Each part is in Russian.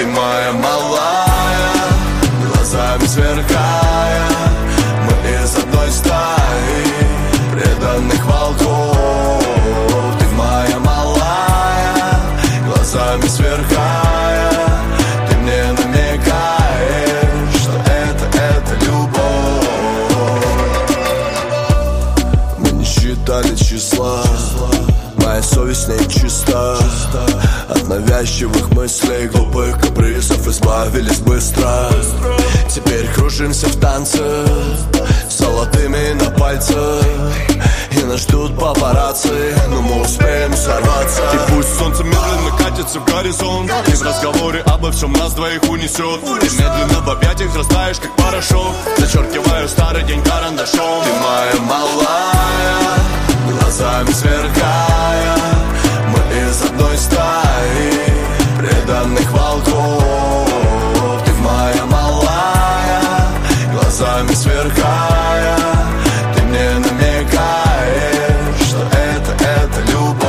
Ты моя малая, глазами сверкая. Мы из одной стаи преданных волков. Ты моя малая, глазами сверкая. Ты мне намекаешь, что это любовь. Мы не считали числа, моя совесть не чиста. От навязчивых мыслей, глупых капризов избавились быстро. Теперь кружимся в танце с золотыми на пальцах. И нас ждут папарацци, но мы успеем сорваться. И пусть солнце медленно катится в горизонт, и в разговоре обо всем нас двоих унесет. Ты медленно в объятиях растаешь, как порошок. Зачеркиваю старый день карандашом. Ты моя малая, глазами сверкая. Мы из одной стаи преданных волков. Ты моя малая, глазами сверкая. Ты мне намекаешь, что это любовь.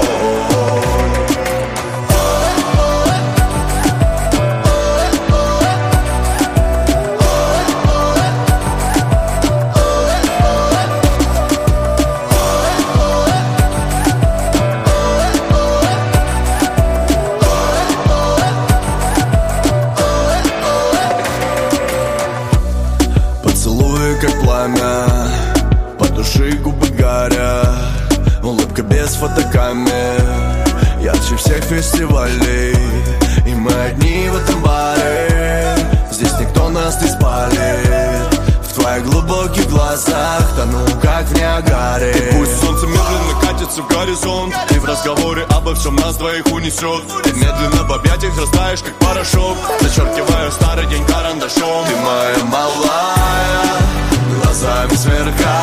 Поцелуи как пламя, по душе губы горят. Улыбка без фотокамер, ярче всех фестивалей. И мы одни в этом баре, здесь никто нас не спалит. В твоих глубоких глазах тону, как в Ниагаре. И пусть солнце медленно катится в горизонт, и в разговоре обо всем нас двоих унесет. Ты медленно в объятиях растаешь, как порошок. Зачеркиваю старый день карандашом. Ты моя малая, глазами сверкая.